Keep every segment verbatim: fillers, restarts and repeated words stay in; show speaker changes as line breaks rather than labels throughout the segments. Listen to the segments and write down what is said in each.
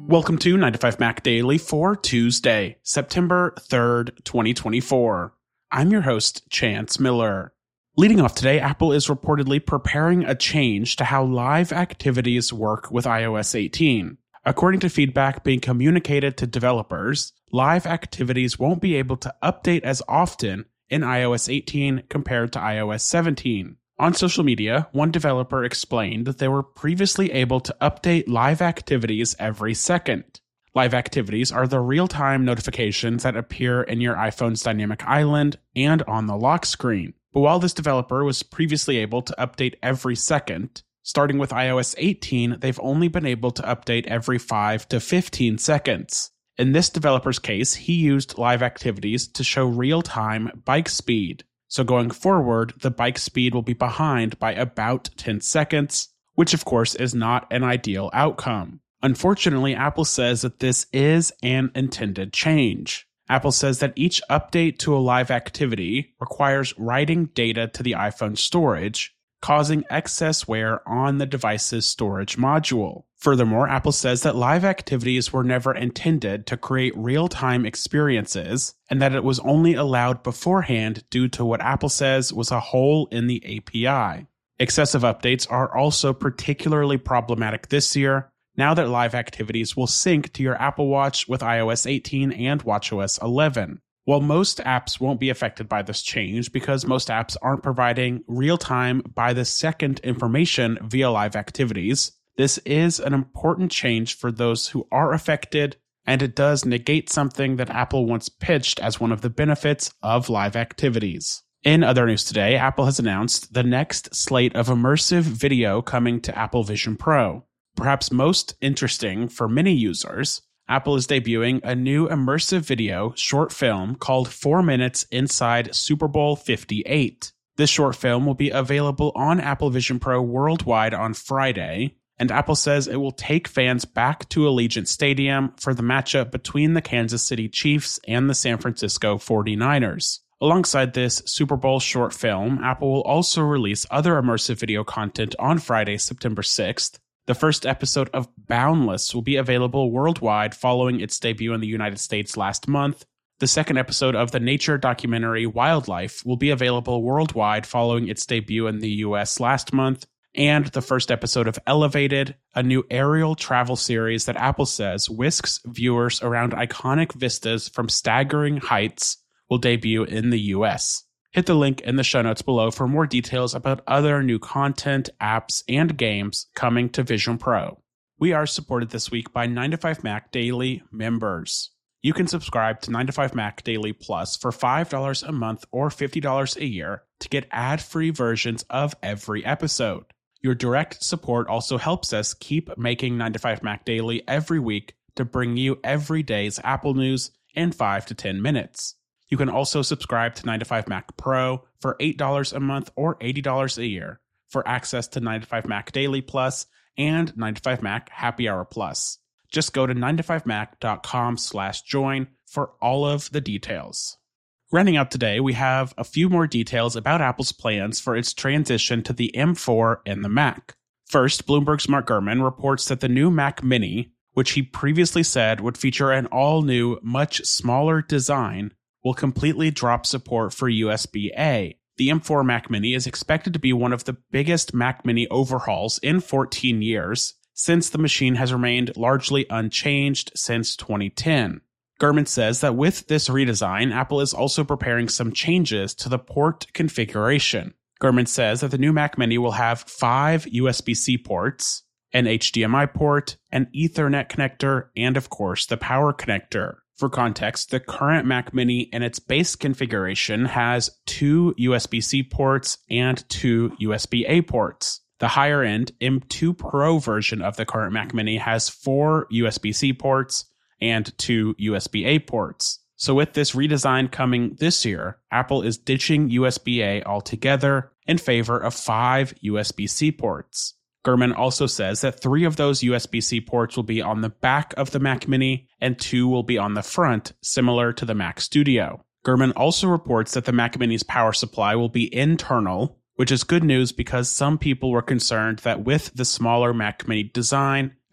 Welcome to nine to five Mac Daily for Tuesday, September third, twenty twenty-four. I'm your host, Chance Miller. Leading off today, Apple is reportedly preparing a change to how live activities work with i O S eighteen. According to feedback being communicated to developers, live activities won't be able to update as often in i O S eighteen compared to i O S seventeen. On social media, one developer explained that they were previously able to update live activities every second. Live activities are the real-time notifications that appear in your iPhone's dynamic island and on the lock screen. But while this developer was previously able to update every second, starting with i O S eighteen, they've only been able to update every five to fifteen seconds. In this developer's case, he used live activities to show real-time bike speed. So going forward, the bike speed will be behind by about ten seconds, which of course is not an ideal outcome. Unfortunately, Apple says that this is an intended change. Apple says that each update to a live activity requires writing data to the iPhone storage, causing excess wear on the device's storage module. Furthermore, Apple says that live activities were never intended to create real-time experiences, and that it was only allowed beforehand due to what Apple says was a hole in the A P I. Excessive updates are also particularly problematic this year, now that live activities will sync to your Apple Watch with i O S eighteen and watchOS eleven. While most apps won't be affected by this change because most apps aren't providing real-time by-the-second information via live activities, this is an important change for those who are affected, and it does negate something that Apple once pitched as one of the benefits of live activities. In other news today, Apple has announced the next slate of immersive video coming to Apple Vision Pro. Perhaps most interesting for many users, Apple is debuting a new immersive video short film called four minutes Inside Super Bowl fifty-eight. This short film will be available on Apple Vision Pro worldwide on Friday, and Apple says it will take fans back to Allegiant Stadium for the matchup between the Kansas City Chiefs and the San Francisco forty-niners. Alongside this Super Bowl short film, Apple will also release other immersive video content on Friday, September sixth. The first episode of Boundless will be available worldwide following its debut in the United States last month. The second episode of the nature documentary Wildlife will be available worldwide following its debut in the U S last month. And the first episode of Elevated, a new aerial travel series that Apple says whisks viewers around iconic vistas from staggering heights, will debut in the U S. Hit the link in the show notes below for more details about other new content, apps, and games coming to Vision Pro. We are supported this week by nine to five Mac Daily members. You can subscribe to nine to five Mac Daily Plus for five dollars a month or fifty dollars a year to get ad-free versions of every episode. Your direct support also helps us keep making nine to five Mac Daily every week to bring you every day's Apple news in five to ten minutes. You can also subscribe to nine to five Mac Pro for eight dollars a month or eighty dollars a year for access to nine to five Mac Daily Plus and nine to five Mac Happy Hour Plus. Just go to nine to five mac dot com slash join for all of the details. Running out today, we have a few more details about Apple's plans for its transition to the M four and the Mac. First, Bloomberg's Mark Gurman reports that the new Mac Mini, which he previously said would feature an all-new, much smaller design, will completely drop support for U S B A. The M four Mac Mini is expected to be one of the biggest Mac Mini overhauls in fourteen years, since the machine has remained largely unchanged since twenty ten. Gurman says that with this redesign, Apple is also preparing some changes to the port configuration. Gurman says that the new Mac Mini will have five U S B C ports, an H D M I port, an Ethernet connector, and of course the power connector. For context, the current Mac Mini in its base configuration has two U S B C ports and two U S B A ports. The higher-end M two Pro version of the current Mac Mini has four U S B C ports and two U S B A ports. So with this redesign coming this year, Apple is ditching U S B A altogether in favor of five U S B C ports. Gurman also says that three of those U S B C ports will be on the back of the Mac Mini and two will be on the front, similar to the Mac Studio. Gurman also reports that the Mac Mini's power supply will be internal, which is good news because some people were concerned that with the smaller Mac Mini design,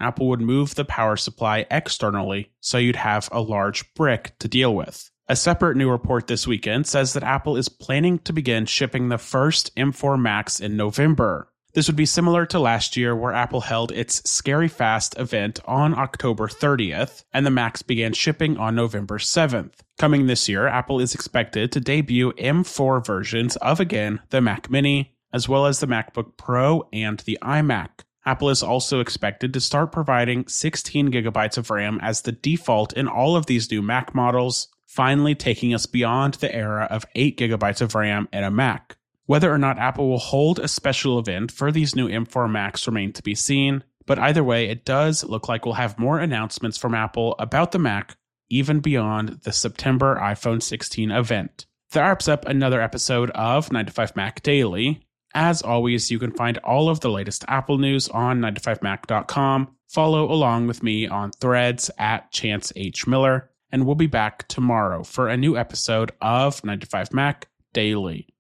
Apple would move the power supply externally so you'd have a large brick to deal with. A separate new report this weekend says that Apple is planning to begin shipping the first M four Macs in November. This would be similar to last year where Apple held its Scary Fast event on October thirtieth, and the Macs began shipping on November seventh. Coming this year, Apple is expected to debut M four versions of, again, the Mac Mini, as well as the MacBook Pro and the iMac. Apple is also expected to start providing sixteen gigabytes of RAM as the default in all of these new Mac models, finally taking us beyond the era of eight gigabytes of RAM in a Mac. Whether or not Apple will hold a special event for these new M four Macs remains to be seen, but either way, it does look like we'll have more announcements from Apple about the Mac even beyond the September iPhone sixteen event. That wraps up another episode of nine to five Mac Daily. As always, you can find all of the latest Apple news on nine to five mac dot com. Follow along with me on Threads at Chance H. Miller, and we'll be back tomorrow for a new episode of nine to five Mac Daily.